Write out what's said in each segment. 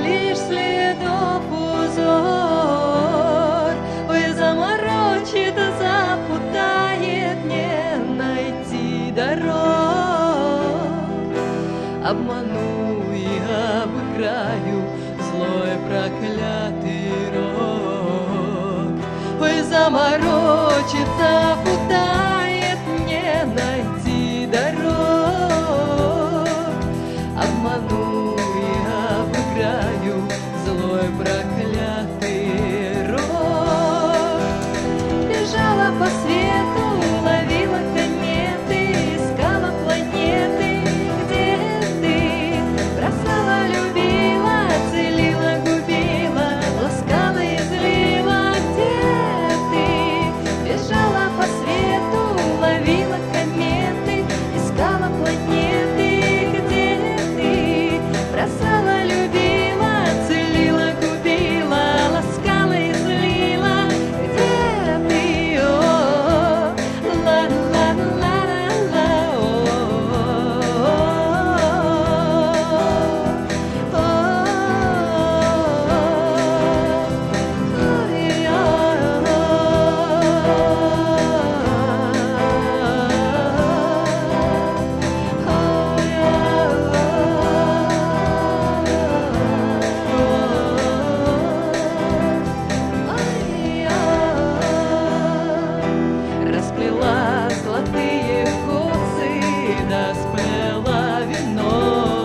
лишь следов узор. Ой, заморочит, запутает, не найти дорог. Обману и обыграю злой проклятый рок. Ой, заморочит, запутает, не найти дорог. Обману и обыграю злой проклятый рок. Бежала по свету, ловила кометы, искала планеты. Где ты? Бросала, любила, целила, губила, ласкала и злила. Где ты? Бежала по свету, ловила кометы, искала планеты. Где ты? Бросала, любила, целила, губила, ласкала и злила. Где ты? О, ла-ла-ла-ла-ла, расплела золотые косы, да сплела вино.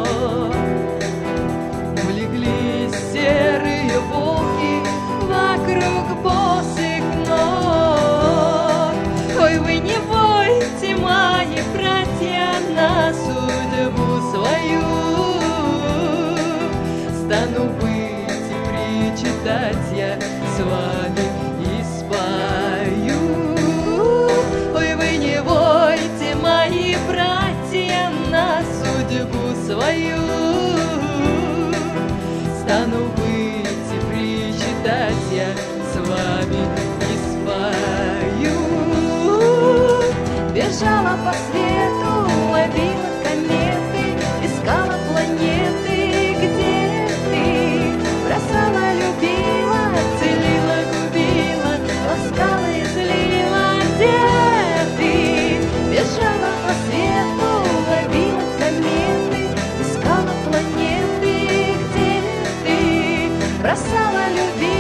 Улеглись серые волки вокруг босых ног. Ой, вы не войте, мои братья, на судьбу свою. Стану быть и причитать я с вами и спою. Ой, вы не войте, мои братья, на судьбу свою. Стану быть и причитать я с вами и спою. Бежала по свету, ловила кометы, искала планеты. Где ты? Бросала, любила, целила, губила, ласкала и злила. Где ты? Бежала по свету, ловила кометы, искала планеты. Где ты? Бросала, любила.